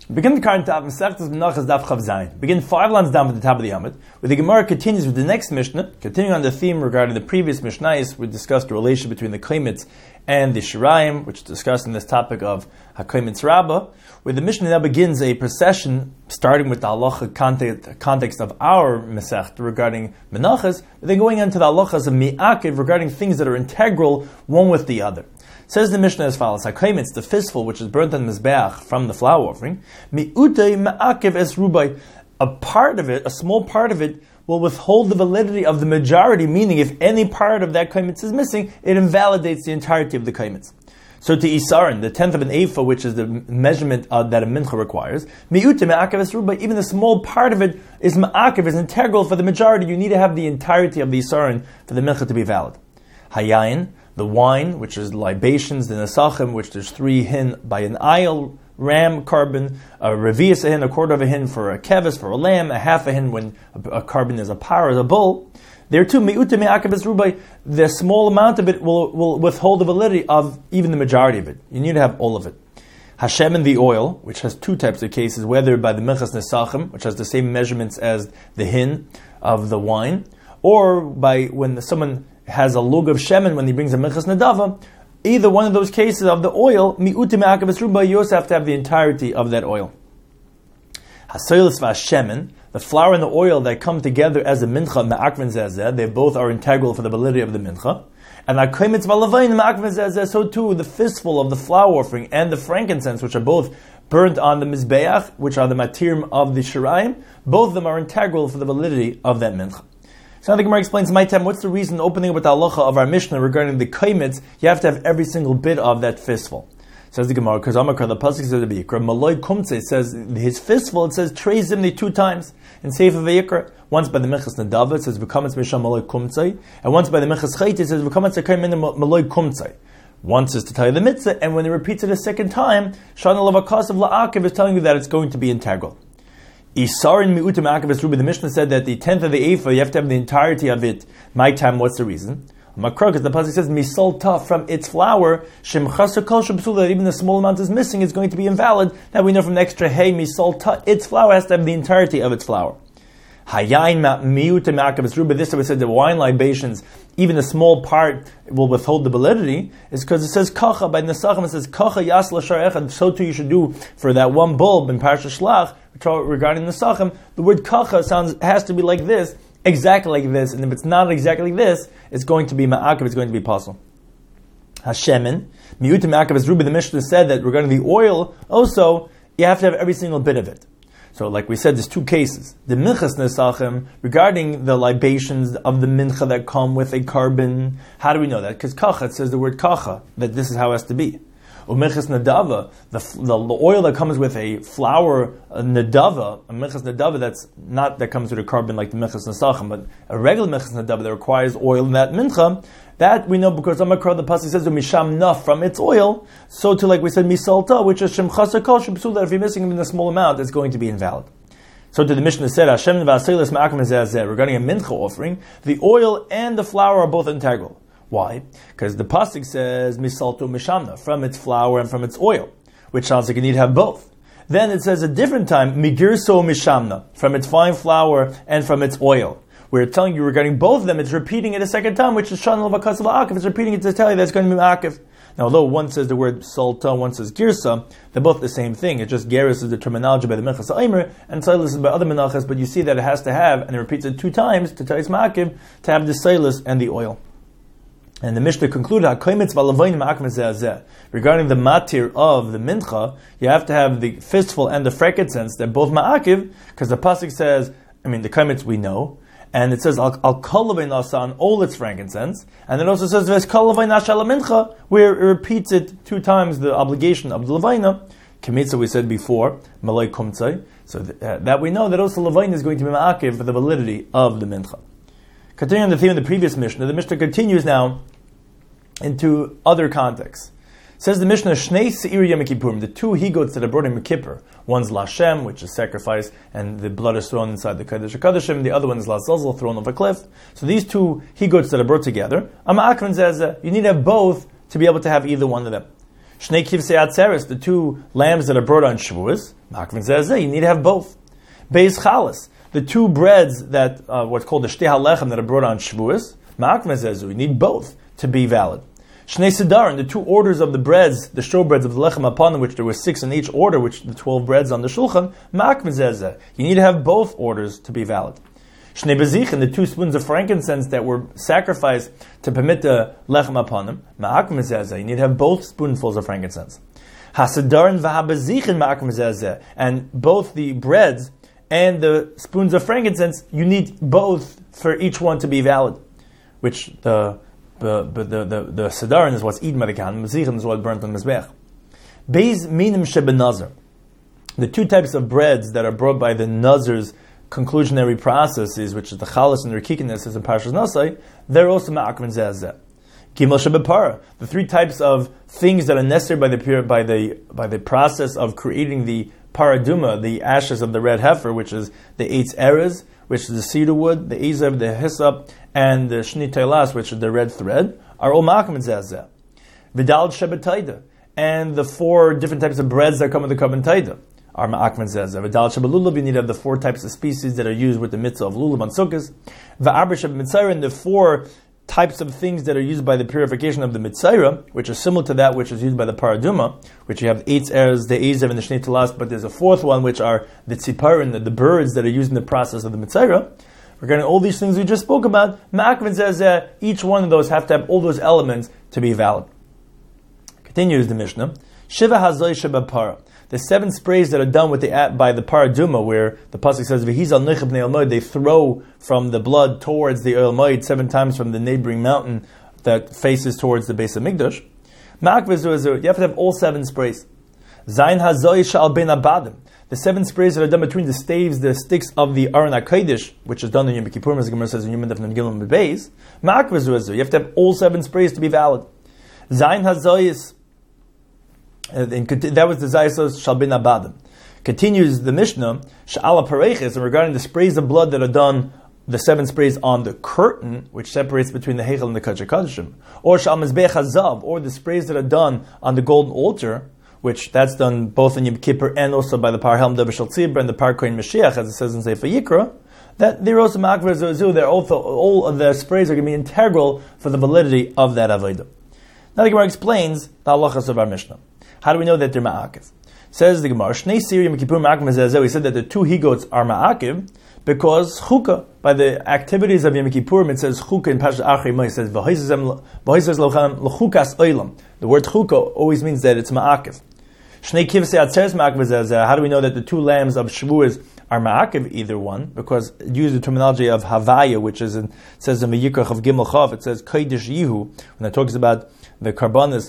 Begin the current Daf Masechtas Menachos Daf Chav Zayin. Begin 5 lines down at the top of the Amud, where the Gemara continues with the next Mishnah, continuing on the theme regarding the previous Mishnayos. We discussed the relation between the Kaimitz and the Shirayim, which is discussed in this topic of HaKaimitz Rabbah, where the Mishnah now begins a procession, starting with the halacha context of our Masechta regarding Menachos, but then going into the halachas of Mi'akiv regarding things that are integral one with the other. Says the Mishnah as follows: HaKaimitz, the fistful which is burnt on the Mizbeach from the flour offering, mi'utei ma'akev es rubai. A part of it, a small part of it, will withhold the validity of the majority, meaning if any part of that Kaimitz is missing, it invalidates the entirety of the Kaimitz. So to Isarin, the 10th of an Ephah, which is the measurement that a mincha requires, mi'utei ma'akev es rubai, even the small part of it is ma'akev, is integral for the majority. You need to have the entirety of the Isarin for the mincha to be valid. Hayayin, the wine, which is libations, the nesachim, which there's 3 hin by an ayil, ram carbon, a revius a hin, a quarter of a hin for a kevis, for a lamb, a half a hin when a carbon is a par, is a bull. There too, mi'ute me'akev es rubai, the small amount of it will withhold the validity of even the majority of it. You need to have all of it. Hashem and the oil, which has 2 types of cases, whether by the minchas nesachim, which has the same measurements as the hin of the wine, or by when someone has a lug of shemen when he brings a minchas nadava. Either one of those cases of the oil, mi'ute me'akev es rubai, you also have to have the entirety of that oil. Hasoilis v'ashemen, the flour and the oil that come together as a mincha me'akven zezeh, they both are integral for the validity of the mincha. And HaKaimitz v'alavayin me'akven zezeh, so too the fistful of the flour offering and the frankincense, which are both burnt on the mizbeach, which are the matirim of the shirayim, both of them are integral for the validity of that mincha. So now the Gemara explains, my time, what's the reason opening with the halacha of our Mishnah regarding the kaimitz? You have to have every single bit of that fistful. Says the Gemara, because Amakar, the pasuk says the Vayikra, Maloi Kumtze says his fistful, it says Trei Zimni 2 times in Sefer Vayikra. Once by the Minchas Nadava, it says V'kametz Misham Maloi Kumtze, and once by the Minchas Chait, it says V'kametz Akayim Maloi Kumtze. Once is to tell you the mitzvah, and when it repeats it a second time, Shana Lavakas of La'akiv is telling you that it's going to be integral. Isarin mi'utim ma'akev es rubai. The Mishnah said that the 10th of the Ephah, you have to have the entirety of it. My time, what's the reason? Makra, because the pasuk says misolta, from its flour, shemchasa kol shebsula, that even the small amount is missing is going to be invalid. Now we know from the extra hey misolta, its flour has to have the entirety of its flour. Hayayin mi'utim ma'akev es rubai. This time we said the wine libations, even a small part will withhold the validity, is because it says kacha by nesachim. It says kacha yas l'shar echad. So too you should do for that one bulb in Parashat Shlach. Regarding the Sachem, the word kacha has to be like this, exactly like this, and if it's not exactly like this, it's going to be ma'akev, it's going to be possible. Hashemen, mi'utim ma'akev es rubai, the Mishnah said that regarding the oil, also, you have to have every single bit of it. So like we said, there's 2 cases. The minchas nesachim, regarding the libations of the mincha that come with a carbon, how do we know that? Because kacha, it says the word kacha, that this is how it has to be. U'mechas nadava, the oil that comes with a flour nadava, a mechas nadava that comes with a carbon like the mechas nesachim, but a regular mechas nadava that requires oil in that mincha, that we know because Amakra, the pasuk says misham naf, from its oil. So to, like we said, misalta, which is shemchasa kol shebsula, if you're missing it in a small amount, it's going to be invalid. So to the Mishnah said, Hashem v'aseilis ma'akim zeh, regarding a mincha offering, the oil and the flour are both integral. Why? Because the pasuk says misalto mishamna, from its flour and from its oil, which sounds like you need to have both. Then it says a different time migirso mishamna, from its fine flour and from its oil. We're telling you regarding both of them, it's repeating it a second time, which is shana lavakas la'akiv. It's repeating it to tell you that it's going to be ma'akiv. Now, although one says the word salta, one says girsa, they're both the same thing. It's just geris is the terminology by the minchas ha'omer, and silas is by other menachas. But you see that it has to have, and it repeats it 2 times to tell you it's ma'akiv, to have the silas and the oil. And the Mishnah concluded, regarding the matir of the mincha, you have to have the fistful and the frankincense. They're both ma'akiv, because the pasuk says, the kaimitz we know, and it says al kalavay nasa on all its frankincense, and it also says ves kalavay nasha la mincha, where it repeats it 2 times the obligation of the levayna. Kemitza we said before, malay kumtzai, so that we know that also levayna is going to be ma'akiv for the validity of the mincha. Continuing on the theme of the previous Mishnah, the Mishnah continues now into other contexts. Says the Mishnah, Shnei Se'ir Yom Kippurim, the 2 he-goats that are brought in Yom Kippur. One's Lashem, which is sacrifice, and the blood is thrown inside the Kodesh HaKodeshim. The other one is Lazazel, thrown off a cliff. So these 2 he-goats that are brought together, you need to have both to be able to have either one of them. Shnei kivsei atzeres, the two lambs that are brought on Shavuos, makvin zeh, you need to have both. Beis chalas, the two breads that, what's called the shtei halechem that are brought on Shavuos, makvin zeh, you need both to be valid. Shnei sedarim, the two orders of the breads, the showbreads of the lechem upon them, which there were 6 in each order, which the 12 breads on the shulchan, makvin zeh, you need to have both orders to be valid. Shnei bezichin, the 2 spoons of frankincense that were sacrificed to permit the lechem upon them, ma'akim zeh, you need to have both spoonfuls of frankincense. Hasedarin v'habezichin ma'akim zeh, and both the breads and the spoons of frankincense, you need both for each one to be valid. Which the sedarin is what's eaten by the kohen, bezichin is what's burnt on the mizbech. Beis minim shebenazar, the 2 types of breads that are brought by the nazar's conclusionary processes, which is the chalas and the rikikinis, as in Parshas Nasai, they're also ma'akvin zeh. Gimel shebepara, the 3 types of things that are necessary by the process of creating the paraduma, the ashes of the red heifer, which is the 8 erez, which is the cedar wood, the ezev, the hyssop, and the shni teilas, which is the red thread, are all ma'akvin zeh. Vidal shebetaida, and the 4 different types of breads that come with the carbon taida are ma'akvin zeh. V'dal shebelulav, you need to have the 4 types of species that are used with the mitzvah of lulav on sukkahs. V'arba shebemitzayra, and the 4 types of things that are used by the purification of the mitzayra, which is similar to that which is used by the paraduma, which you have 8 erez, the ezev, and the shnei telas, but there's a 4th one, which are the tziparin, the birds that are used in the process of the mitzayra. Regarding all these things we just spoke about, ma'akvin zeh, each one of those have to have all those elements to be valid. Continues the Mishnah, Shiva hazoi shebapara, the 7 sprays that are done with by the paraduma, where the pasuk says v'hizal nechab ne'el moed, they throw from the blood towards the oil moed 7 times from the neighboring mountain that faces towards the base of Mikdash. You have to have all 7 sprays. Zayin hazoi shal ben abadim, the 7 sprays that are done between the staves, the sticks of the Aron HaKodesh, which is done in Yom Kippur, as the Gemara says in Yom Daf Gimel Beis. You have to have all 7 sprays to be valid. Zayin hazois, that was the Zaysos Shalbin Abadim. Continues the Mishnah, Sha'ala Pareches, and regarding the sprays of blood that are done, the 7 sprays on the curtain, which separates between the Heichel and the Kodesh HaKodeshim, or Sha'al Mizbech HaZav, or the sprays that are done on the golden altar, which that's done both in Yom Kippur and also by the Par Helm Devashal Tzibra and the Par Kohen Mashiach, as it says in Sefer Yikra, that they're also Ma'akvar Zozu, they're also, all of the sprays are going to be integral for the validity of that Avodah. Now the Gemara explains the halachas of our Mishnah. How do we know that they're ma'akiv? Says the Gemara, Shnei Siri Yom Kippur ma'akiv zeh. We said that the 2 he-goats are ma'akiv because chukah, by the activities of Yom Kippur, it says chukah in Parashat Acharei, it says v'hoisez lochem l'chukas oilam. The word chukah always means that it's ma'akiv. Shnei kivsei atzeres ma'akiv zeh. How do we know that the 2 lambs of Shavuos are ma'akiv, either one? Because it uses the terminology of havaya, which is it says in V'yikrach of Gimel Chav, it says kodesh yihu, when it talks about the karbanis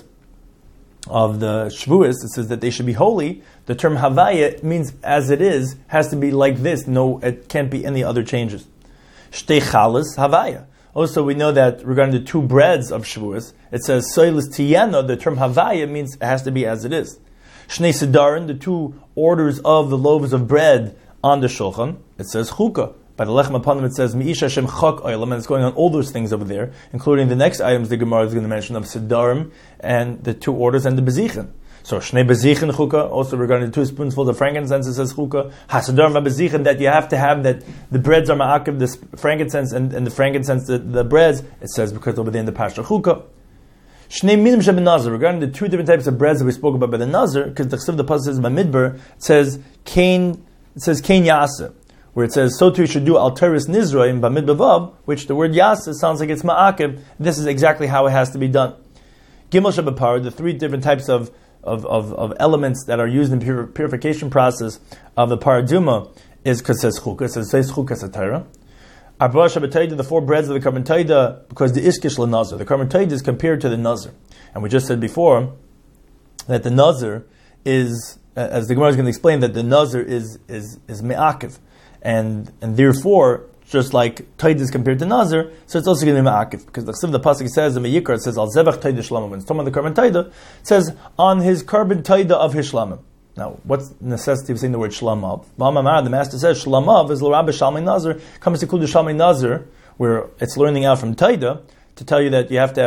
of the Shavuos, it says that they should be holy. The term Havaya means as it is, has to be like this. No, it can't be any other changes. Shtei chalas Havaya. Also, we know that regarding the 2 breads of Shavuos, it says Soilis Tiyana. The term Havaya means it has to be as it is. Shnei Sedarin, the 2 orders of the loaves of bread on the Shulchan, it says Chukah. By the lechem upon them, it says Mi'ish Hashem Chak Oilam, and it's going on all those things over there, including the next items the Gemara is going to mention of Sedarim and the 2 orders and the Bezichin. So Shnei Bezichin Chukah, also regarding the 2 spoonfuls of frankincense, it says Chukah. HaSedarim VaBezichin, that you have to have that the breads are ma'akiv, the frankincense and the frankincense, the breads, it says because over there in the Pasha Chukah. Shnei Minim Sheben Nazar, regarding the 2 different types of breads that we spoke about by the Nazar, because the Chsiv the Pasuk says Bamidbar, it says Kain Yaseh, where it says, so too you should do Alteris Nizra in Bamid Bavav, which the word Yaseh sounds like it's Ma'akiv. This is exactly how it has to be done. Gimel Shabapar, the 3 different types of elements that are used in purification process of the paraduma is Kases Chukah. It says Chukah Satira. Arba Shabbatayda, the 4 breads of the Karban Taida, because the Iskish LaNazar. The Karban Taida is compared to the Nazar. And we just said before that the Nazar is, as the Gemara is going to explain, that the Nazar is Me'akiv. And therefore, just like Taida is compared to Nazar, so it's also going to be Ma'akiv. Because the Chsiv, the Pasuk says, in V'yikra, it says, Al Zevach Taida Shlamim. When it's talking about the Karban Taida, it says, on his Karban Taida of his Shlamim. Now, what's the necessity of saying the word Shlamav? The Master says, Shlamav is L'Rabbi Shalmei Nazar, comes to Kudu Shalmei Nazar, where it's learning out from Taida, to tell you that you have to have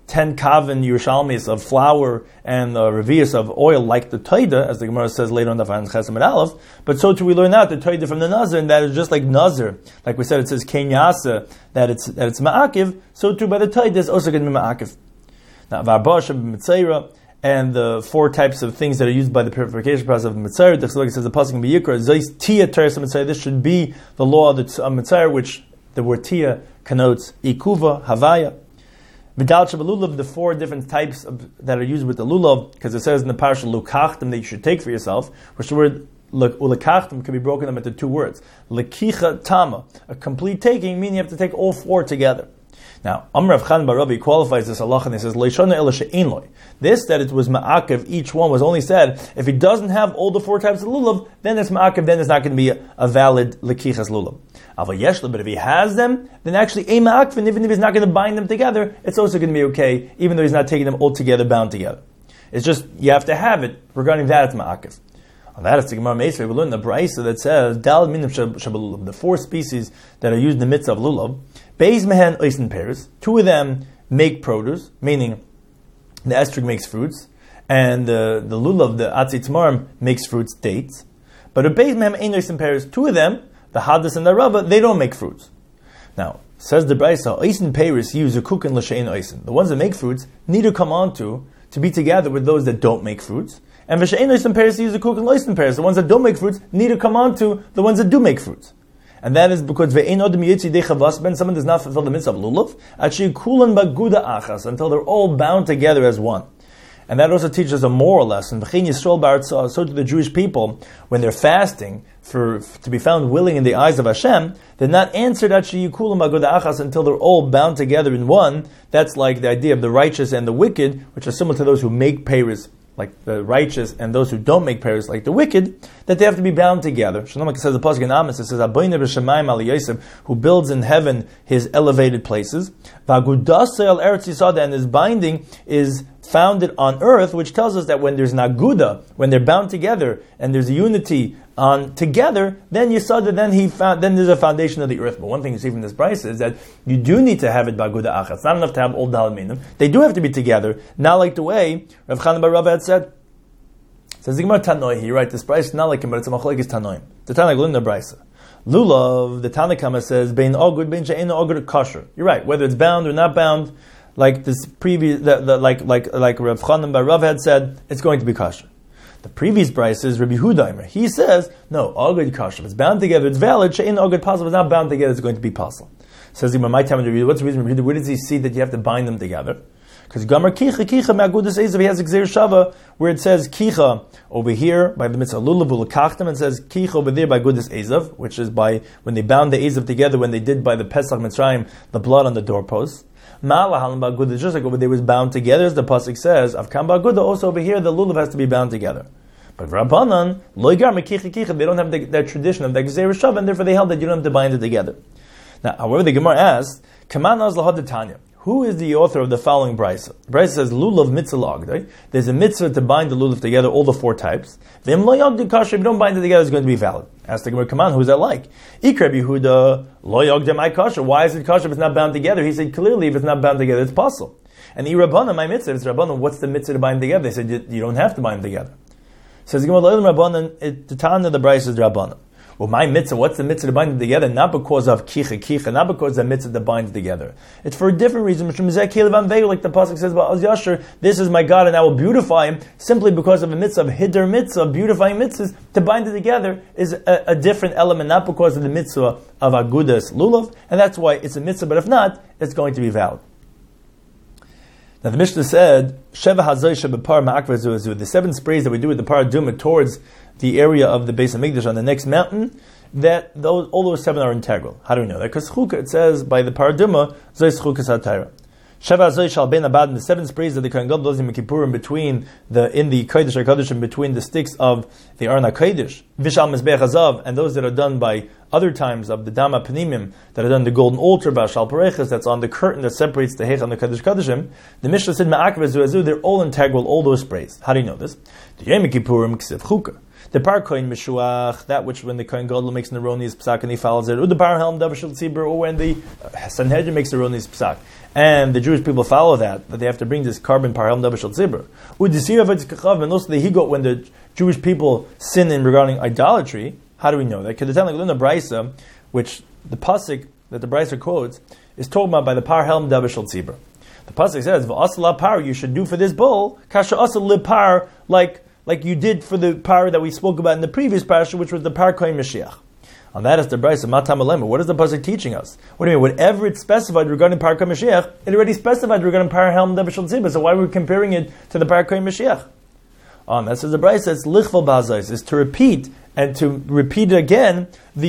10 kavan Yerushalmis of flour and revius of oil, like the Taida, as the Gemara says later on the Fan Chesam and Aleph. But so too we learn out the Taida from the Nazir, and that is just like Nazir. Like we said, it says Kenyasa, that it's Ma'akiv. So too by the Taida is also going to be Ma'akiv. Now, Varbash and Mitzaira, and the 4 types of things that are used by the purification process of Mitzaira. The Chiluk says the pasuk in B'Yikra, Zeis Tia Teres Mitzaira. This should be the law of the Mitzaira, which the word Tia connotes Ikuva, Havaya. Vidal Shabalulav, the 4 different types that are used with the lulav, because it says in the parasha Lukachtim that you should take for yourself, which the word Ulakachtim can be broken up into 2 words. Lekicha Tama, a complete taking, meaning you have to take all 4 together. Now, Amr Rav Chanan bar Rabbi qualifies this halacha and he says, Leishana ela she'ein loy. This, that it was ma'akev, each one was only said, if he doesn't have all the 4 types of lulav, then it's ma'akev, then it's not going to be a valid lekichas lulav. Ava yeshla, but if he has them, then actually a ma'akev, and even if he's not going to bind them together, it's also going to be okay, even though he's not taking them all together, bound together. It's just, you have to have it. Regarding that, it's ma'akev. On that, it's the Gemara Meisvei. We learn the Brisa that says, Dal minim shabalulav, the 4 species that are used in the midst of lulav, Beis mehen oisen pears. 2 of them make produce, meaning the estrog makes fruits, and the lulav, the atzitz marim, makes fruits, dates. But a beis mehen ein oisen pears. 2 of them, the hadas and the rava, they don't make fruits. Now, says the Brisa, oisen pears use a kukin l'shein oisen. The ones that make fruits need to come on to be together with those that don't make fruits. And v'shein oisen pears use a kukin l'oisen pears. The ones that don't make fruits need to come on to the ones that do make fruits. And that is because someone does not fulfill the mitzvah of lulav until they're all bound together as one. And that also teaches a moral lesson. So to the Jewish people, when they're fasting to be found willing in the eyes of Hashem, they're not answered until they're all bound together in one. That's like the idea of the righteous and the wicked, which are similar to those who make peiros, like the righteous, and those who don't make peiros, like the wicked, that they have to be bound together. Shalom says the pasuk in Amos, it says, Abayna b'shamayim al Yosef, who builds in heaven his elevated places. V'agudasei al Eretz Yisada, and his binding is founded on earth, which tells us that when there's an aguda, when they're bound together, and there's a unity on together, then Yisada, then there's a foundation of the earth. But one thing you see from this Brisa is that you do need to have it b'aguda achas. It's not enough to have all daled minim. They do have to be together, not like the way Rav Chanan bar Rava had said. Says the Gemara Tanoi, he writes this Brisa not like him, but it's a machlokes Tanoim. The Tanakh learned the Brisa. Lulav, the Tanakhama says, bein ogud, bein she'ein ogud kosher. You're right, whether it's bound or not bound, like this previous, like Rav Chanan bar Rava had said, it's going to be kosher. The previous Brisa is Rabbi Hudaimer. He says, no, ogud kosher. If it's bound together, it's valid. She'ein ogud possible. If it's not bound together, it's going to be possible. Says the Gemara, my time to read. What's the reason? Where does he see that you have to bind them together? Because Gamar Kicha me'agudas ezav, he has Gzeir Shava, where it says Kicha over here by the mitzvah Lulav Ulakachtim, and says Kicha over there by Gudas Ezav, which is by when they bound the Ezav together, when they did by the Pesach Mitzrayim, the blood on the doorposts. Ma'alahalim ba'agudah, just like over there was bound together, as the pasuk says. Avkam ba'agudah, also over here the Lulav has to be bound together. But Rabbanan, Loigar me'kicha kicha, they don't have that tradition of the Gzeir Shava, and therefore they held that you don't have to bind it together. Now, however, the Gemara asks, Kaman az lahad Tanya. Who is the author of the following Brisa? Brisa says, Lulav mitzvah la'agdai. There's a mitzvah to bind the lulav together, all the 4 types. V'im lo yagdi kasher, if you don't bind it together, it's going to be valid. Ask the Gemara, come on, who's that like? Ikra Yehuda, lo yagdi my kasher. Why is it kasher if it's not bound together? He said, clearly, if it's not bound together, it's possible. And Irabana, my mitzvah, if it's Rabbanan, what's the mitzvah to bind together? They said, you don't have to bind together. Says the Gemara, lo Rabbanan, the Tana of the Brisa is Rabbanan. Well, my mitzvah, what's the mitzvah to bind them together? Not because of kicha, not because of the mitzvah that binds together. It's for a different reason. Like the pasuk says about Az Yashar, this is my God and I will beautify him, simply because of a mitzvah of hiddur mitzvah, beautifying mitzvahs, to bind it together is a different element, not because of the mitzvah of agudas lulav, and that's why it's a mitzvah, but if not, it's going to be valid. Now the Mishnah said, Sheva Hazoy Shebepar Ma'akvazuazu, the 7 sprays that we do with the Paraduma towards the area of the Beis HaMikdash on the next mountain, that all those 7 are integral. How do we know that? Because Chukah, it says by the Paraduma, Zoy Chukas HaTaira. Sheva Hazoy Shal Ben Abad, the 7 sprays that the Kohen Gadol does in Kippurim between in the Kodesh HaKadosh and between the sticks of the Aron HaKodesh, Vishal Mizbeach Hazav, and those that are done by other times of the Dama Panimim, that are done the golden altar, Bashal Pareches, that's on the curtain that separates the Hech and the Kodesh Kodeshim, the Mishnah said, Ma'akvazuazu, they're all integral, all those sprays. How do you know this? The Yom Kippurim Ksiv Chukah. The par kohen mishuach, that which when the kohen gadol makes an erroneous psak and he follows it, or the par helm davar shel tzibur, or when the Sanhedrin makes an erroneous psak, and the Jewish people follow that they have to bring this carbon par helm davar shel tzibur. And also the higot, when the Jewish people sin in regarding idolatry. How do we know that? Because the time like the Brisa, which the pasuk that the Brisa quotes is talking about by the par helm davar shel tzibur. The pasuk says, "V'asla par," you should do for this bull kasha asal lib par, like you did for the par that we spoke about in the previous parasha, which was the par kohen Mashiach. On that is the Brisa matam alema. What is the pasuk teaching us? What do you mean? Whatever it specified regarding par kohen Mashiach, it already specified regarding par helm davar shel tzibur. So why are we comparing it to the par kohen Mashiach? On that says the Brisa, it's lichval b'azais, is to repeat. And to repeat it again,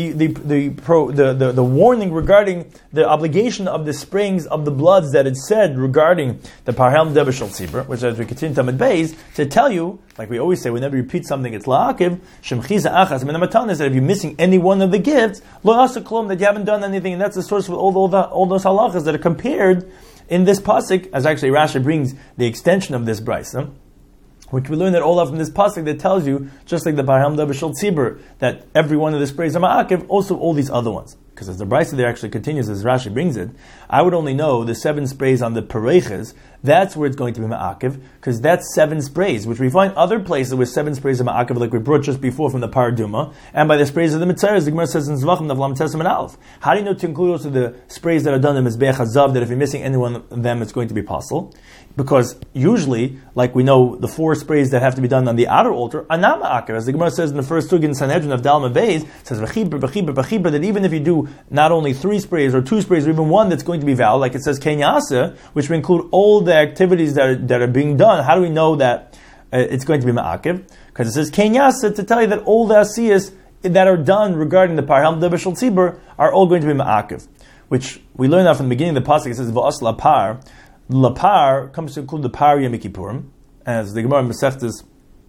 the warning regarding the obligation of the springs of the bloods that it said regarding the parhelm davar shel tzibur, which as we continue to Tamid Beis, to tell you, like we always say, whenever you repeat something, it's la'akiv, shemchiza achas min hamatan, is that if you're missing any one of the gifts, lo asa klum, that you haven't done anything, and that's the source of all those halachas that are compared in this pasuk, as actually Rashi brings the extension of this brisa, which we learn that all of from this pasuk that tells you, just like the parhelm davar shel tzibur, that every one of the sprays are ma'akiv, also all these other ones. Because as the brisa there actually continues, as Rashi brings it, I would only know the 7 sprays on the pareches, that's where it's going to be ma'akiv, because that's 7 sprays, which we find other places where 7 sprays are ma'akiv, like we brought just before from the paraduma, and by the sprays of the mitzvahs, the Gemara says in Zvachim, Navlam Tesam and Aleph. How do you know to include also the sprays that are done in Mizbeach HaZav, that if you're missing any one of them, it's going to be possible? Because usually, like we know, the 4 sprays that have to be done on the outer altar are not ma'akiv. As the Gemara says in the first sugin Sanhedrin of Dalma Beis, it says v'chibur, that even if you do not only 3 sprays or 2 sprays or even one that's going to be valid, like it says kenyasa, which will include all the activities that are being done. How do we know that it's going to be ma'akiv? Because it says kenyasa to tell you that all the asiyas that are done regarding the parhelm davar shel tzibur are all going to be ma'akiv, which we learn out from the beginning of the pasuk. It says v'as lapar. Lapar comes to include the par Yom Kippurim, as the Gemara in Masechtas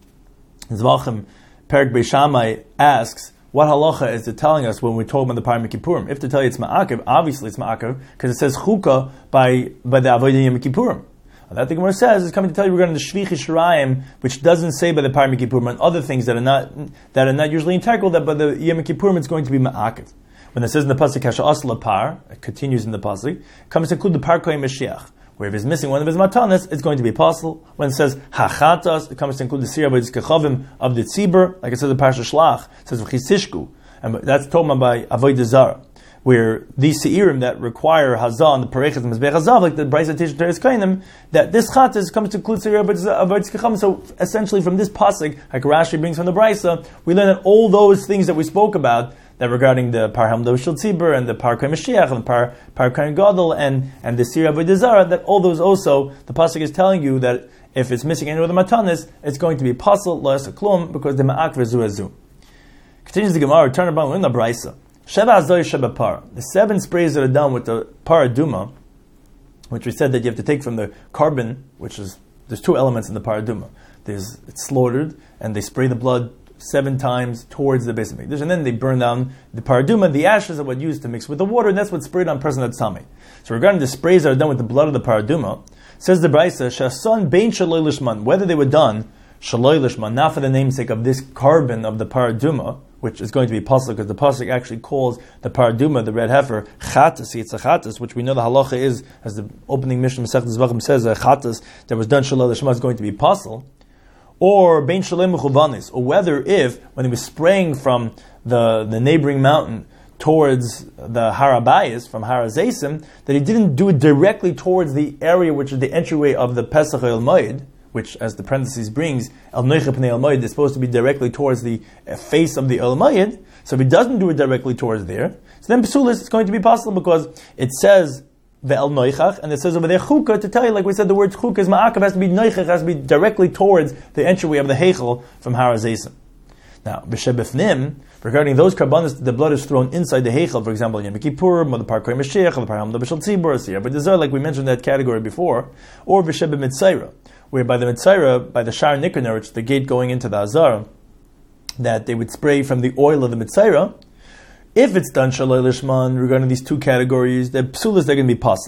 Zvachim Perek Beis Shammai asks, what halacha is it telling us when we're talking about the par Yom Kippurim? If to tell you it's ma'akiv, obviously it's ma'akiv because it says chukah by the avodah Yom Kippurim. And that the Gemara says is coming to tell you regarding the shvichi shirayim, which doesn't say by the par Yom Kippurim, and other things that are not usually integral, that by the Yom Kippurim it's going to be ma'akiv. When it says in the pasuk kasha asla par, it continues in the pasuk, comes to include the par kohen Mashiach, where if he's missing one of his matanas, it's going to be possible. When it says hachatas, it comes to include the sirah b'tzkechavim of the tzibur, like it says in Parsha Shlach, it says v'chisishku, and that's told by avodah zara, where these seirim that require hazah and the parechas and mizbech hazav, like the brisa teaches Teres Kainim, that this chatas comes to include sirah avodah tzkechavim. So essentially, from this pasuk, like Rashi brings from the brisa, we learn that all those things that we spoke about, that regarding the parhelm davar shel tzibur and the par kohen Mashiach and the par kohen gadol and the sirah avodah zara, that all those also, the pasuk is telling you that if it's missing any of the matanis, it's going to be pasul lo yasa klum, because the ma'ak v'zu azu. Continues the Gemara, turn about in the brisa. Sheva azoy sheba par. The 7 sprays that are done with the par aduma, which we said that you have to take from the carbon, which is, there's 2 elements in the par aduma. It's slaughtered, and they spray the blood 7 times towards the base of Mikdash, and then they burn down the paraduma. The ashes are what used to mix with the water, and that's what's sprayed on a person that's tummy. So regarding the sprays that are done with the blood of the paraduma, says the Brisa, Shason bein shaloi lishman, whether they were done shaloi lishman, not for the namesake of this carbon of the paraduma, which is going to be pasuk, because the pasuk actually calls the paraduma, the red heifer, chatas, it's a chatas, which we know the halacha is, as the opening Mishnah Masechtas Zvachim says, a chatas that was done shaloi lishman is going to be pasuk. Or bein shalem mechuvanis, or whether if, when he was spraying from the neighboring mountain towards the Harabayas, from Harazesim, that he didn't do it directly towards the area which is the entryway of the Pesach El Moed, which, as the parentheses brings, El Noicha Pnei El Moed is supposed to be directly towards the face of the El Moed. So if he doesn't do it directly towards there, so then Pesulis is going to be possible, because it says the El Noichach, and it says over there Chukah, to tell you, like we said, the word Chukah is Ma'akav, has to be Noichach, has to be directly towards the entryway of the Heichel from Harazesim. Now, B'Shebefnim, regarding those karbanos, the blood is thrown inside the Heichel, for example, Yom Kippur, or the Par Kohen Mashiach, or the Parhelm davar shel tzibur, or Sirah avodah zara, like we mentioned that category before, or B'Shebe Mitzayra, where by the Mitzayra, by the Shar Nikanor, which is the gate going into the Azar, that they would spray from the oil of the Mitzayra. If it's done shaloi lishman regarding these 2 categories, the psulas, they're going to be pasul.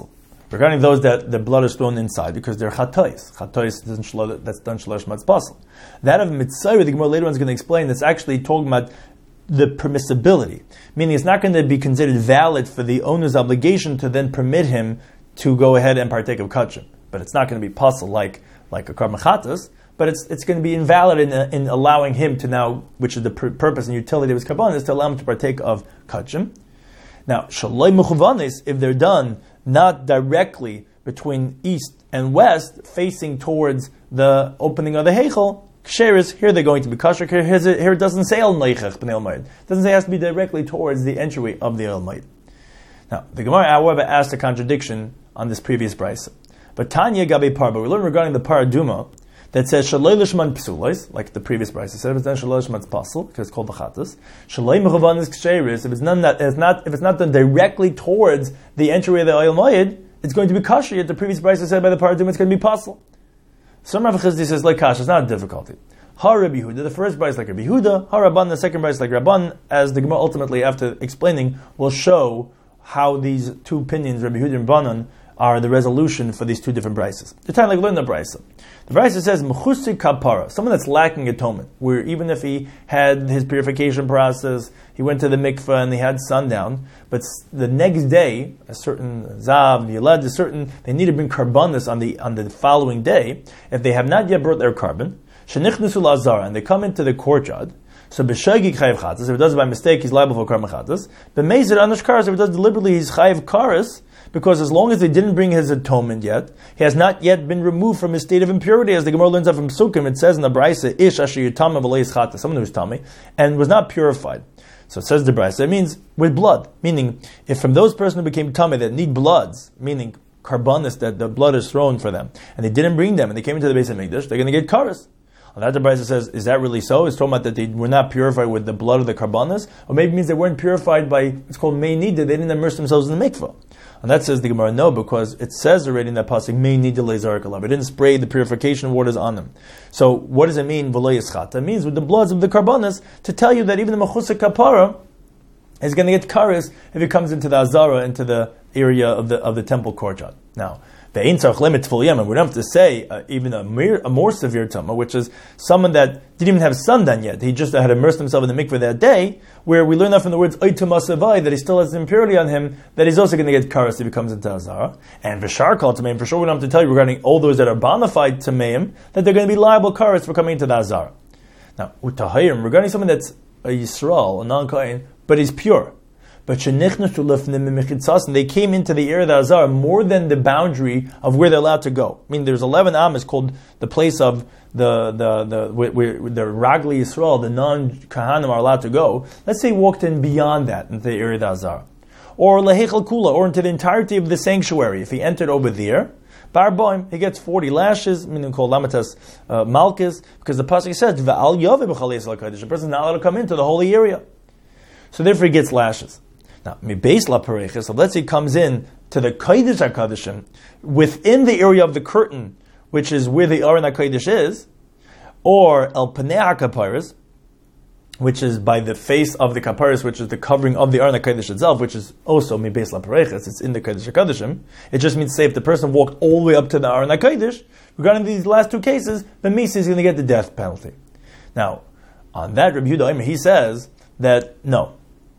regarding those that the blood is thrown inside because they're chatois. Chatois that's done shalosh matz basel. That of mitzayir, the Gemara later on is going to explain, that's actually talking about the permissibility, meaning it's not going to be considered valid for the owner's obligation to then permit him to go ahead and partake of kachim. But it's not going to be pasul like a karban chatas, but it's going to be invalid in allowing him to now, which is the purpose and utility of his karban, is to allow him to partake of kachim. Now, shaloi mechuvanis, if they're done not directly between east and west, facing towards the opening of the heichel, ksheris, here they're going to be kosher. Here it doesn't say el neichach b'nei el mayid. It doesn't say it has to be directly towards the entryway of the el mayid. Now, the Gemara, however, asked a contradiction on this previous brisa. But Tanya gabe parba, we learned regarding the paraduma that says shaloi lishman psulos, like the previous brisa said, if it's done shaloi lishman pasul, because it's called the chatas. Shaloi mechuvanis ksheris, if it's not done directly towards the entryway of the el mayid, it's going to be kosher. Yet the previous brisa said by the paraduma it's going to be pasul. Some Rav Chizdi says like kasha, it's not a difficulty. Ha Rabbi Yehuda, the first brayse like Rabbi Yehuda. Ha Rabban, the second brayse like Rabban. As the Gemara ultimately, after explaining, will show how these two opinions, Rabbi Yehuda and Rabbanan, are the resolution for these two different brayses. The time like learn the brayse. The brayse says mechusi kapara, someone that's lacking atonement, where even if he had his purification process, he went to the mikveh and he had sundown, but the next day, a certain zav, yelad, they need to bring karbanis on the following day. If they have not yet brought their carbon, shenichnusu lazara, and they come into the courtyard. So b'shagig chayiv chatas. If it does it by mistake, he's liable for karban chatas. But meizir anish karas. If it does deliberately, he's chayiv karas, because as long as they didn't bring his atonement yet, he has not yet been removed from his state of impurity. As the Gemara learns out from Sukkim, it says in the Brisa, ish asher yitama v'leis chatas, someone who was tummy and was not purified. So it says the Brisa, it means with blood, meaning if from those persons who became tummy that need bloods, meaning karbanis, that the blood is thrown for them, and they didn't bring them, and they came into the base of Mikdash, they're going to get karas. On that, the Brisa says, is that really so? It's talking about that they were not purified with the blood of the karbanas, or maybe it means they weren't purified by, it's called mei nida, they didn't immerse themselves in the mikvah. And that says the Gemara, no, because it says already in that pasuk, mei nida le'zarik alav. It didn't spray the purification waters on them. So what does it mean, v'lo yischata? It means with the bloods of the karbanas, to tell you that even the mechusa kapara is going to get karis if it comes into the azara, into the area of the temple courtyard. Now, the ein tzarich limit tful yem, we don't have to say even a more severe tumah, which is someone that didn't even have sundown yet. He just had immersed himself in the mikveh that day, where we learn that from the words oituma savai, that he still has impurity on him, that he's also going to get karas if he comes into azara. And v'shar kol tameim, for sure we don't have to tell you regarding all those that are bona fide tameim, that they're going to be liable karas for coming into the azara. Now, utahayim, regarding someone that's a Yisrael, a non-Kohen, but he's pure. But they came into the area of the Azar more than the boundary of where they're allowed to go. I mean, there's 11 amas called the place of where the Ragli Yisrael, the non-Kahanim are allowed to go. Let's say he walked in beyond that into the area of the Azar. Or Lehechel Kula, or into the entirety of the sanctuary. If he entered over there, Barboim, he gets 40 lashes, meaning called Lamatas Malchus, because the pasuk says, V'al Yove b'chalei the person is not allowed to come into the holy area. So therefore he gets lashes. Now, mibeis la pareches, so let's say he comes in to the Kodesh HaKodeshim, within the area of the curtain, which is where the Aron HaKodesh is, or El Panei HaKaparis, which is by the face of the Kaparis, which is the covering of the Aron HaKodesh itself, which is also mibeis la pareches, it's in the Kodesh HaKodeshim. It just means, say, if the person walked all the way up to the Aron HaKodesh, regarding these last two cases, the Misa is going to get the death penalty. Now, on that, Rabbi Yehuda, he says that, no,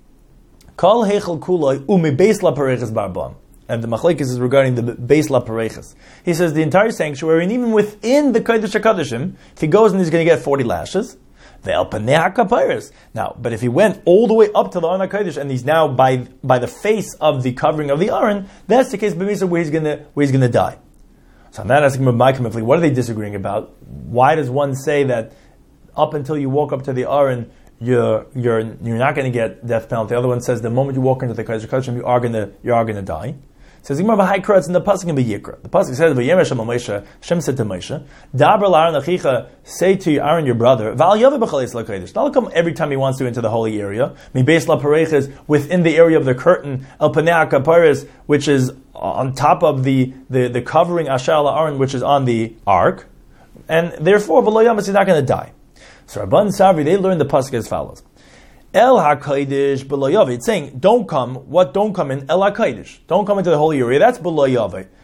Kol heichel kuloi umi beis la pareches barbam. And the machlekes is regarding the beis la pareches. He says the entire sanctuary, and even within the Kodesh HaKodeshim, if he goes and he's going to get 40 lashes, ve'el panei hakaparis. Now, but if he went all the way up to the Aron HaKodesh, and he's now by the face of the covering of the Aron, that's the case where he's going to die. So I'm not asking Rabbi Maikim, what are they disagreeing about? Why does one say that up until you walk up to the Aron, you're not going to get death penalty? The other one says the moment you walk into the Kodesh HaKodeshim, you are going to die. It says Gemara v'haikra, it's in the pasuk in Vayikra. The pasuk says v'yemesh Moshe, Hashem said to Moshe, Daber la'aron achicha, say to Aaron your brother, v'al yaveh b'chaleis l'kodesh. Don't come every time he wants to into the holy area. Mibeis la'pareches, within the area of the curtain, el panei hakaparis, which is on top of the covering asher la'aron, which is on the ark, and therefore v'lo yamas, he's not going to die. So Rabban Savri, they learned the pasuk as follows. El HaKodesh below Yaveh. It's saying, don't come in El HaKodesh. Don't come into the holy area. That's below Yaveh.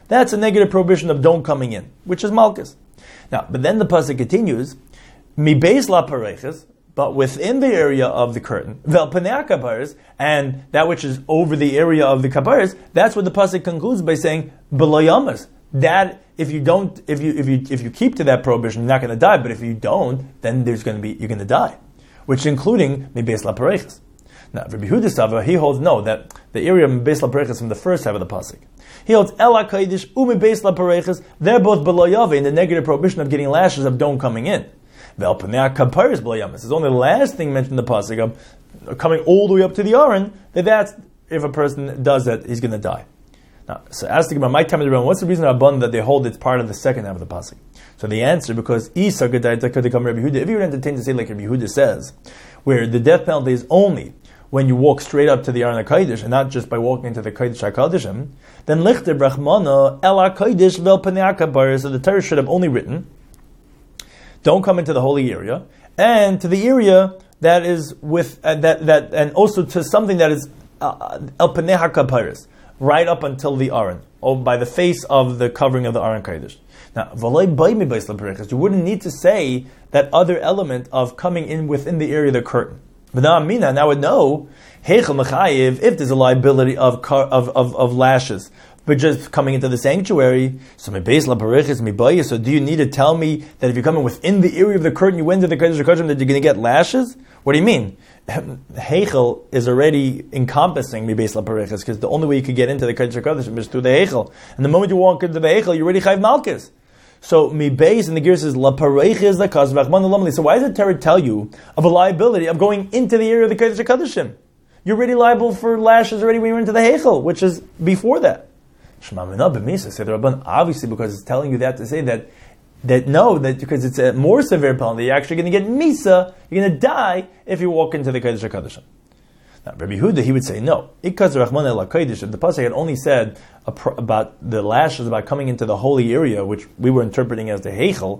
that's a negative prohibition of don't coming in, which is malchus. Now, but then the pasuk continues, mi beis la pareches, but within the area of the curtain, vel panei kaparis, and that which is over the area of the kaparis, that's what the pasuk concludes by saying beloyamas. That if you keep to that prohibition, you're not going to die. But if you don't, then you're going to die, which including mi beis la pareches. Now, Rabbi Yehuda Sava, he holds no, that the area of mi beis la pareches from the first half of the pasuk. He holds ela kaidish umi beis la pareches. They're both beloyave in the negative prohibition of getting lashes of don't coming in. Vel panei kaparis beloyamas. It's only the last thing mentioned in the pasuk of coming all the way up to the aron. That's if a person does that, he's going to die. Now, so ask the Gemara, my time of what's the reason that they hold it's part of the second half of the pasuk? So the answer, because Isa could come Rabbi Yehuda. If you were entertained to say like Rabbi Yehuda says, where the death penalty is only when you walk straight up to the Aron HaKodesh and not just by walking into the Kodesh HaKodeshim, then Lichter Brachmana El HaKodesh Vel Panei HaKaparis. So the Torah should have only written, don't come into the holy area, and to the area that is with that, and also to something that is El Panei HaKaparis, right up until the Aron, or by the face of the covering of the Aron Kodesh. Now, you wouldn't need to say that other element of coming in within the area of the curtain. But now I would know, if there's a liability of lashes, but just coming into the sanctuary, so do you need to tell me that if you're coming within the area of the curtain, you went to the Kodesh HaKodeshim, that you're going to get lashes? What do you mean? Heichel is already encompassing mi beis la pareches, because the only way you could get into the Kodesh HaKodeshim is through the Heichel. And the moment you walk into the Heichel, you're already chayv malchus. So mi beis, and the gear says la pareches la kaz v'achman l'lamli. So why does the Torah tell you of a liability of going into the area of the Kodesh HaKodeshim? You're already liable for lashes already when you're into the Heichel, which is before that. Shema mina b'misa, say the Rabban, obviously because it's telling you that to say that because it's a more severe penalty, you're actually going to get misa, you're going to die if you walk into the Kodesh HaKodeshim. Now, Rabbi Yehuda, he would say, no. Ikaz Rachman El HaKodesh, if the Pasuk had only said about the lashes, about coming into the holy area, which we were interpreting as the Heichel,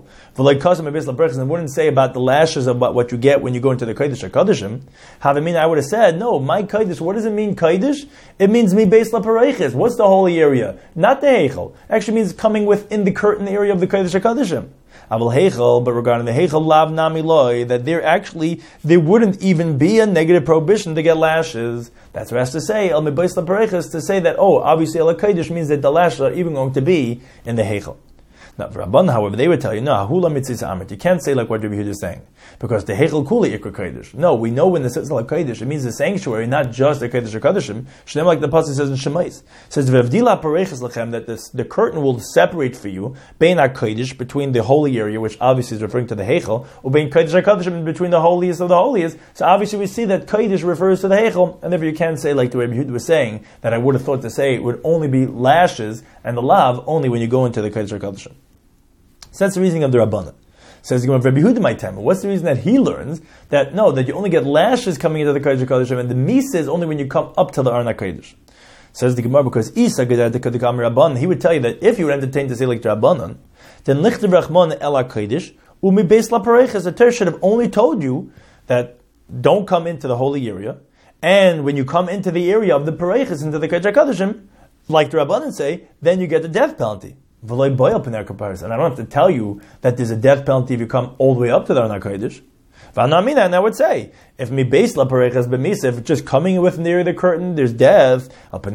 and wouldn't say about the lashes about what you get when you go into the Kodesh HaKodeshim, I would have said, no, my Kodesh, what does it mean, Kodesh? It means mi beis la pareches. What's the holy area? Not the Heichel. Actually means coming within the curtain area of the Kodesh HaKodeshim. Aval Heichel, but regarding the Heichel lav nami loy, that there wouldn't even be a negative prohibition to get lashes. That's what it has to say, el mi beis la pareches, to say that, obviously el HaKodesh means that the lashes are even going to be in the Heichel. Now, for Rabban, however, they would tell you, no, hula mitzis amit. You can't say like what Rabbi Yehuda is saying, because the Heichel kuli ikra kodesh. No, we know when it says like kodesh, it means the sanctuary, not just the kodesh or kodeshim. Shneim, like the pasuk says in Shemais, says v'evdila pareches lechem, that the curtain will separate for you bein kodesh, between the holy area, which obviously is referring to the Heichel, or bein kodesh or kodeshim, between the holiest of the holiest. So obviously we see that kodesh refers to the Heichel, and therefore you can't say like the Rabbi Yehuda was saying that I would have thought to say it would only be lashes and the lav only when you go into the kodesh or kodeshim. So that's the reasoning of the Rabbanan. Says Rabbi Yehuda my time. What's the reason that he learns that you only get lashes coming into the Kodesh HaKodeshim, and the misa is only when you come up to the Aron HaKodesh? Says the Gemara, because Isa Rabbanan, he would tell you that if you were entertained to say like the Rabbanan, then Lichter Rachman El HaKodesh Umi Beis La Pareches, the Torah should have only told you that don't come into the holy area, and when you come into the area of the Pareches, into the Kodesh HaKodeshim, like the Rabbanan say, then you get the death penalty. And I don't have to tell you that there's a death penalty if you come all the way up to the Aron HaKodesh. And I would say, if mi beis la pareches b'misa, if it's just coming within the area of the curtain, there's death,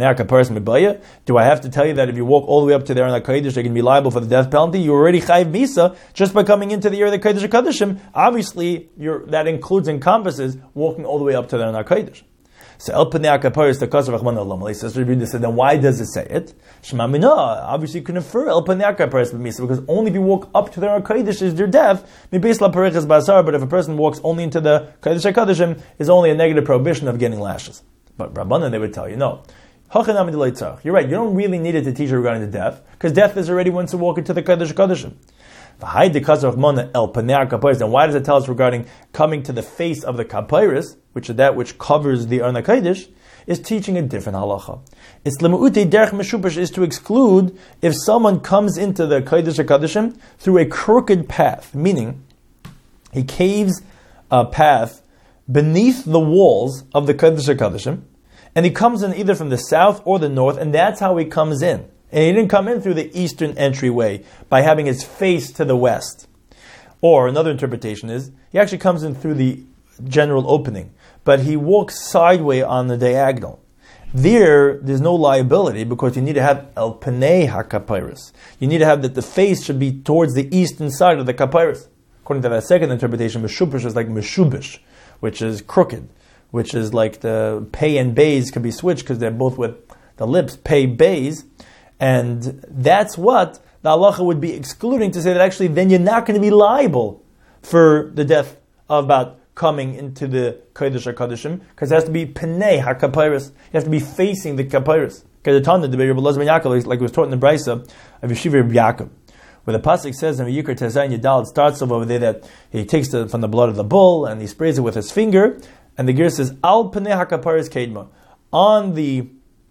do I have to tell you that if you walk all the way up to the Aron HaKodesh, you're going to be liable for the death penalty? You already chayv misa just by coming into the area of the Kodesh HaKodeshim. Obviously, that encompasses walking all the way up to the Aron HaKodesh. So El Panei HaKaparis the Kasav Rachman Olam. Says Rabbi Yehuda said, then why does it say it? Shema Mina. Obviously, you can infer El Panei HaKaparis b'misa, because only if you walk up to the Aron HaKodesh is your death. Mi beis la pareches basar. But if a person walks only into the Kodesh HaKodeshim, is only a negative prohibition of getting lashes. But Rabbanan, they would tell you no. You're right. You don't really need it to teach you regarding the death, because death is already once you walk into the Kodesh HaKodeshim. Then why does it tell us regarding coming to the face of the kapairis, which is that which covers the Aron HaKodesh, is teaching a different halacha. It's lemu'utei derech meshupash, is to exclude if someone comes into the Kodesh HaKodeshim through a crooked path, meaning he caves a path beneath the walls of the Kodesh HaKodeshim, and he comes in either from the south or the north, and that's how he comes in. And he didn't come in through the eastern entryway by having his face to the west. Or another interpretation is, he actually comes in through the general opening, but he walks sideways on the diagonal. There's no liability because you need to have el penei hakapyrus. You need to have that the face should be towards the eastern side of the kapyrus. According to that second interpretation, meshubish is like meshubish, which is crooked, which is like the pei and bays can be switched because they're both with the lips, pei, bays, and that's what the halacha would be excluding, to say that actually then you're not going to be liable for the death about coming into the Kodesh HaKodeshim, because it has to be Penei HaKapyrus. You have to be facing the Kapyrus. Because the Tana, the Rebbe Elazar ben Yaakov, like it was taught in the Brisa of Yeshiva Rebbe Yaakov, where the pasuk says in Vayikra Tezayin Yadal, it starts over there that he takes from the blood of the bull and he sprays it with his finger, and the gear says Al Penei HaKapyrus Kedma, on the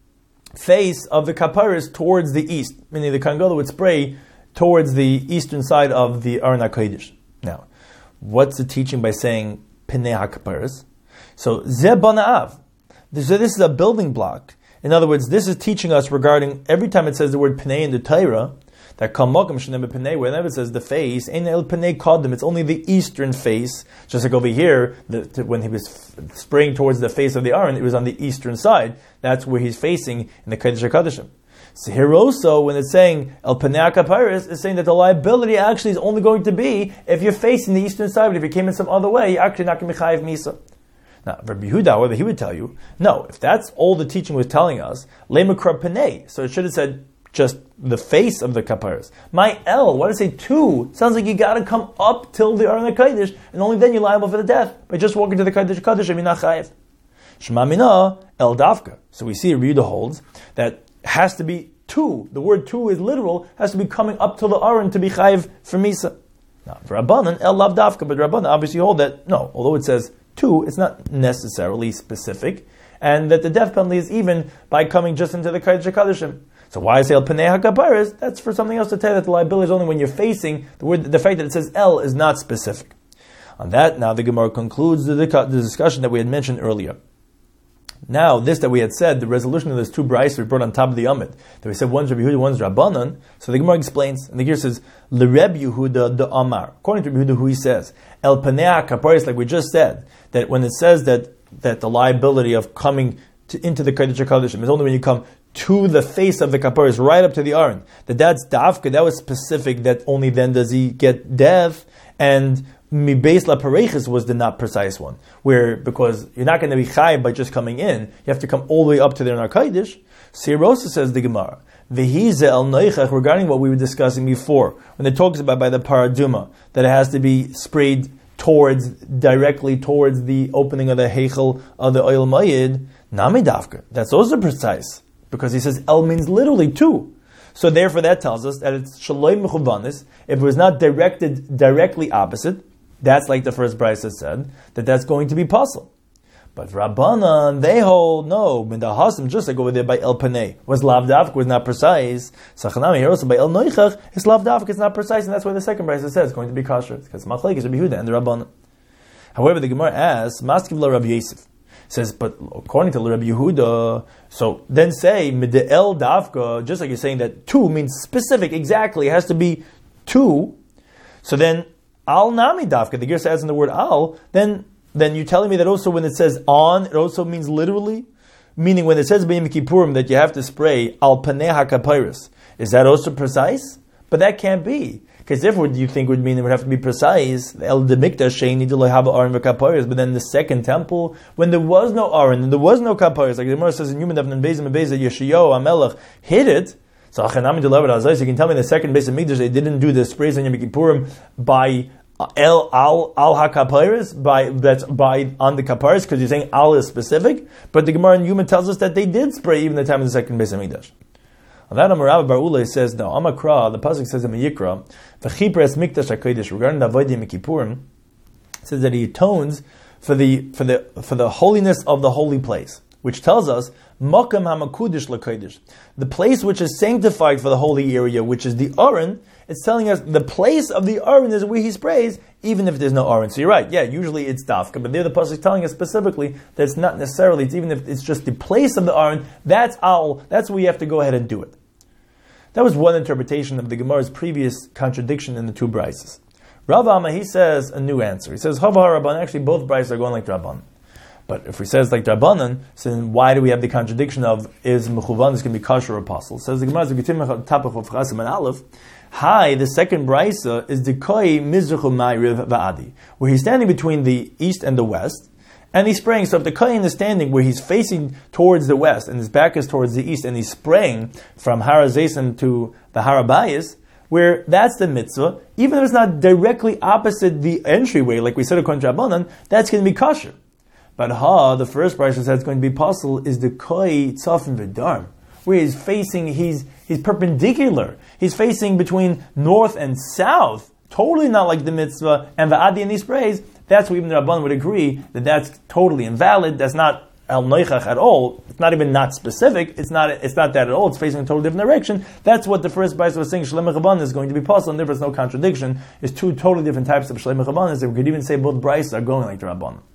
face of the Kapyrus towards the east, meaning the Kohen Gadol would spray towards the eastern side of the Aron HaKodesh. Now, what's the teaching by saying Penei HaKapyrus? So, Zeh Bana'av. This is a building block. In other words, this is teaching us regarding, every time it says the word Penei in the Torah, that Kamokim Shenem Penei, whenever it says the face, Ein El Penei Kodim, it's only the eastern face. Just like over here, when he was spraying towards the face of the Aron, it was on the eastern side. That's where he's facing in the Kodesh HaKodeshim. So here also, when it's saying El Penei HaKapyrus, it's saying that the liability actually is only going to be if you're facing the eastern side, but if you came in some other way, you're actually not going to be Chayiv Misa. Now, Rabbi Yehuda, however, he would tell you, no, if that's all the teaching was telling us, Lemakra Penei, so it should have said just the face of the Kapyrus. My El, why does it say two? Sounds like you got to come up till the Aron HaKodesh, and only then you're liable for the death. By just walking to the Kodesh HaKodesh, you're not Chayiv. Shema Mina, El Davka. So we see Rabbi Yehuda holds that has to be two. The word two is literal, has to be coming up till the Aron to be Chayiv for Misa. Now, for Rabbanan, El Lav Davka, but Rabbanan obviously hold that, no, although it says two, it's not necessarily specific, and that the death penalty is even by coming just into the Kodesh HaKodeshim. So why I say El Penei HaKapyrus? That's for something else to tell you that the liability is only when you're facing the word. The fact that it says El is not specific. On that, now the Gemara concludes the discussion that we had mentioned earlier. Now, this that we had said, the resolution of those two brises we brought on top of the Amid, that we said one's Rabbi Yehuda, one's Rabbanan. So the Gemara explains, and the Gemara says, L'Reb Yehuda the Amar. According to Rabbi Yehuda, who he says, El Penei HaKapyrus, like we just said, that when it says that the liability of coming into the Kodesh HaKodeshim is only when you come to the face of the Kapyrus, right up to the Aron. That's Davka, that was specific, that only then does he get death, and Mibeis La Parechis was the not precise one, where, because you're not going to be chayiv by just coming in, you have to come all the way up to the Aron HaKodesh. Sirosa says the Gemara, V'hize el noichach, regarding what we were discussing before, when it talks about by the paraduma, that it has to be sprayed directly towards the opening of the heichel of the oil mayid, Nami Davka, that's also precise, because he says El means literally two. So therefore that tells us that it's Shaloi Mechuvanis, if it was not directed directly opposite, that's like the first brisa said, that's going to be puzzle. But Rabbanan, they hold, no, Mindahasim, just like over there by El Penei, was Lav Davka, was not precise. Sachanami here also by El Noichach, it's Lav Davka, it's not precise, and that's why the second brisa says it's going to be kosher, because Machlek is Rabbi Yehuda and the Rabbanan. However, the Gemara asks, Maskiv la Rabbi Yosef, says, but according to Rabbi Yehuda, so then say, Mid'el Davka, just like you're saying that two means specific, exactly, it has to be two, so then, Al Nami Davka, the Gersa adds in the word Al, then you're telling me that also when it says on, it also means literally? Meaning when it says B'yom Kippurim that you have to spray Al Penei HaKapyrus, is that also precise? But that can't be. Because therefore, do you think would mean it would have to be precise? El Demikdash Sheini D'Lohava Aron v'Kapyrus, but then the second temple, when there was no Aron and there was no Kapyrus, like the Gemara says in Yom Tov and Bezim and Bezim, Yeshayahu HaMelech hid it. So you can tell me in the second base of Mikdash they didn't do the sprays on Yom Kippurim by al hakapyrus, by on the kapyrus, because you're saying al is specific, but the Gemara in Yuma tells us that they did spray even the time of the second base of Mikdash. On that, Amarav Bar Ulay says no. Amakra, the pasuk says in Yikra, v'chipres Mikdash HaKodesh, regarding the avodah Yom Kippurim, says that he atones for the holiness of the holy place, which tells us Makam HaMakudish LaKodesh, the place which is sanctified for the holy area, which is the Aron. It's telling us the place of the Aron is where he sprays, even if there's no Aron. So you're right, yeah, usually it's Dafka, but there the pasuk is telling us specifically that it's not necessarily, it's even if it's just the place of the Aron, that's where you have to go ahead and do it. That was one interpretation of the Gemara's previous contradiction in the two brises. Rav Amma, he says a new answer. He says, Hava Rabban, actually both brises are going like Rabban. But if we say it's like Rabbanan, so then why do we have the contradiction of is Mechuvan is going to be kosher or apostle? Says the Gemara, Hi, the second brisa is the Koi Mizrachu Ma'ariv Va'adi, where he's standing between the east and the west, and he's spraying. So if the Kohen is standing where he's facing towards the west, and his back is towards the east, and he's spraying from Har HaZeisim to the Har HaBayis, where that's the mitzvah, even if it's not directly opposite the entryway, like we said according to Rabbanan, that's going to be kosher. But the first brisa says it's going to be apostle, is the Koi Tzafim V'Darm, where he's facing, he's perpendicular. He's facing between north and south, totally not like the mitzvah, and Va'adi and these sprays. That's where even the Rabban would agree that that's totally invalid. That's not al noichach at all. It's not even not specific. It's not that at all. It's facing a totally different direction. That's what the first brisa was saying. Shlem Rabban is going to be possible, and therefore there's no contradiction. It's two totally different types of Shlem Rabban. We could even say both brises are going like the Rabban.